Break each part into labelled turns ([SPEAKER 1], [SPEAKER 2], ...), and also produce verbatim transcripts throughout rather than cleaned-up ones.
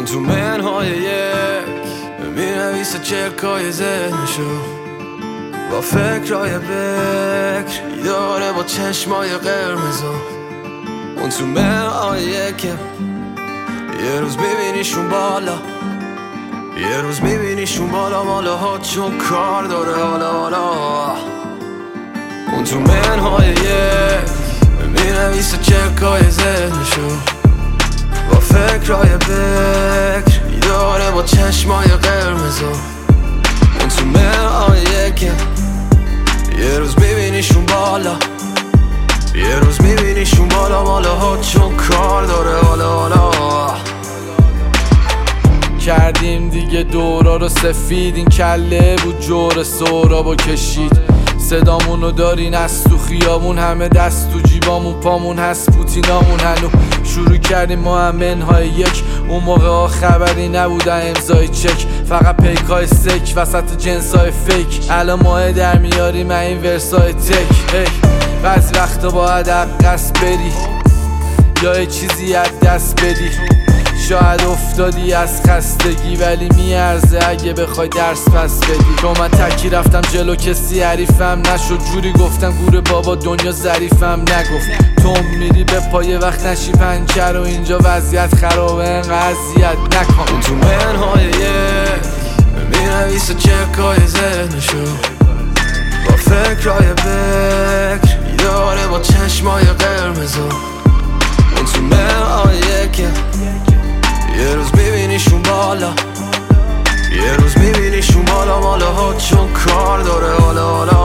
[SPEAKER 1] تو منهای یک مینویسه چرکای ذهنشو با فکرهای بکر داره با چشمای قرمزو. اون تو منهای یک یه روز میبینیشون بالا، یه روز میبینیشون بالا مالا ها چون کار داره حالا حالا. اون تو منهای یک مینویسه چرکای ذهنشو با فکرهای بکر داره با چشمای قرمزو. اون تو منهای یک یه روز میبینیشون بالا، یه روز میبینیشون بالا مالا ها چون کار داره حالا حالا.
[SPEAKER 2] کردیم دیگه دورا رو سفید، این کله بود جور سورا با کشید. صدامونو دارین از تو خیابون، همه دست تو جیبامون، پامون هست پوتینامون. هنو شروع کردیم ما هم منهای یک، اون موقع ها خبری نبودن امضای چک، فقط پیکای سک وسط جنسای فیک. الان ماه در میاریم این ورسای تک. هی بعضی وقتا باید عقص بری یا یه چیزی از دست بدی. شاید افتادی از خستگی ولی میارزه اگه بخوای درس پس بدی. چون من تکی رفتم جلو کسی حریفم نشد، جوری گفتم گور بابا دنیا ظریفم نگفت. تو میری به پای وقت نشی پنچر و اینجا وضعیت خرابه انقدر اذیت نکن.
[SPEAKER 1] اون تو منهای یک مینویسه چرکای ذهنشو با فکرهای بکر داره با چشمای قرمزو. اون تو منهای یک یه روز میبینیشون بالا، یه روز میبینیشون بالا مالا ها چون کار داره حالا حالا.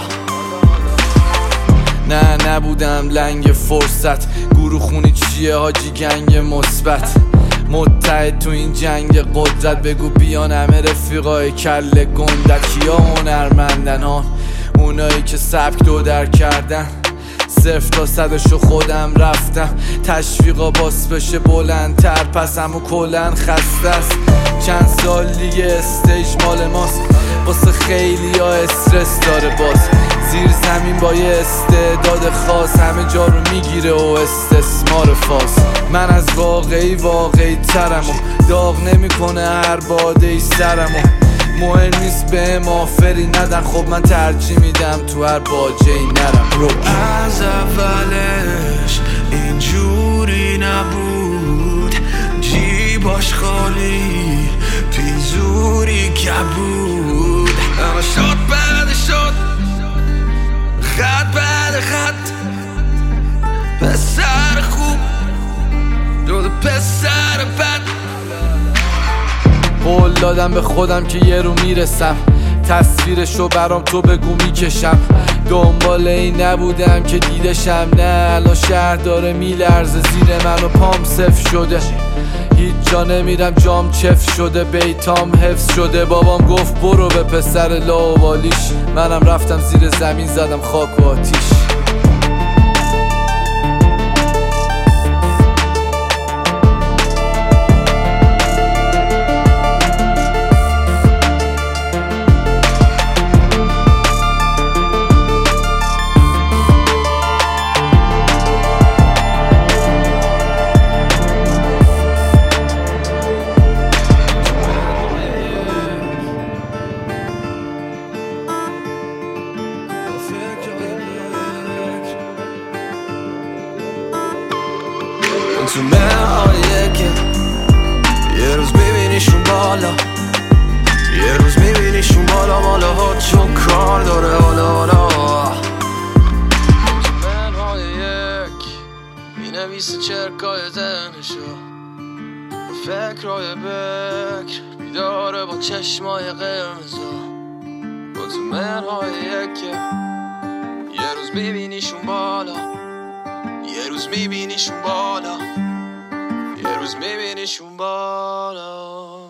[SPEAKER 2] نه نبودم لنگ فرصت، گروه خونی چیه حاجی گنگ مثبت. متحد تو این جنگ قدرت، بگو بیان همه رفیقای کل گندت. کیا هنرمندن ها؟ اونایی که سبک دو در کردن. صفر تا صدشو خودم رفتم، تشویقا باس بشه بلندتر پس همو کلن خسته است. چند سال دیگه استیج مال ماست، واسه خیلی ها استرس داره باز. زیر زمین با یه استعداد خاص همه جا رو میگیره و استثمار فاز. من از واقعی واقعی ترم و داغ نمیکنه هر باده ای سرمو. مهم نیست به آفری ندن، خب من ترجیح میدم تو هر باجه ای نرم. رو
[SPEAKER 1] از اولش اینجوری نبود، جیباش خالی پیزوری کبود. اما شد بعد شد خط بعد خط، پسر خوب جود پسر بد.
[SPEAKER 2] قول دادم به خودم که یه رو میرسم، تصویرشو برام تو بگو میکشم. دنبال این نبودم که دیدشم، نه الان شهر داره میلرزه زیر من و پام صفر شده. هیچ جا نمیرم جام چف شده، بیتام حفظ شده. بابام گفت برو به پسر لاوالیش، منم رفتم زیر زمین زدم خاک و آتیش.
[SPEAKER 1] تو منهای یک یه روز میبینیشون بالا، یه روز میبینیشون بالا مالا ها چون کار داره حالا حالا. تو منهای یک مینویسه چرکای ذهنشو با فکرهای بکر بیداره با چشمای قرمزو. تو منهای یک یه روز میبینیشون بالا، یه روز میبینیشون بالا، یه روز میبینیشون بالا.